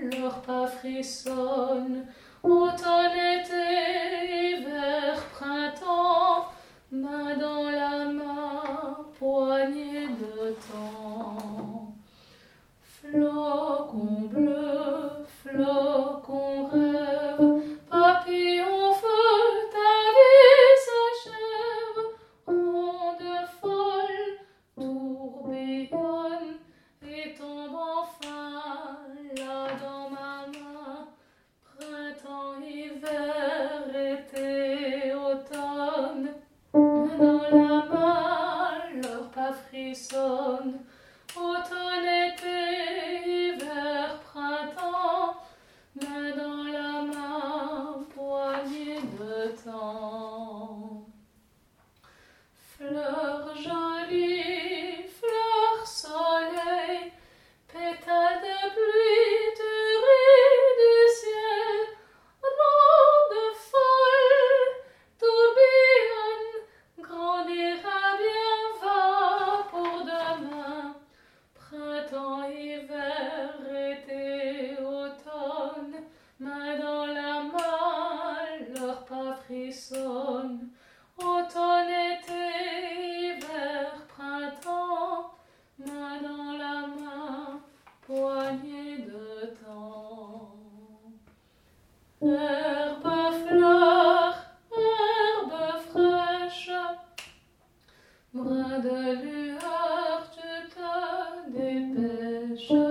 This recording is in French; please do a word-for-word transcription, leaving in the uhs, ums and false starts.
leurs pas frissonnent. Automne, été, hiver, printemps, main dans la main, poignée de temps. Flocon bleu, flocon rêve, papillon feu, ta vie s'achève. Onde folle, tourbillonne et tombe enfin là dans ma main. Printemps, hiver, été, automne, main dans la main, leurs pas frissonnent. Automne, été, hiver, printemps, main dans la main, poignée de temps. Fleurs jolies, fleurs soleil, pétales de pluie, tu ris du ciel, ronde folle, tourbillonne, grandira bien, va pour demain. Printemps, hiver, été, automne, main dans la main, leurs pas frissonnent. Automne, été, hiver, printemps, main dans la main, poignée de temps. Herbe, fleur, herbe fraîche, brin de lueur, tu te dépêches.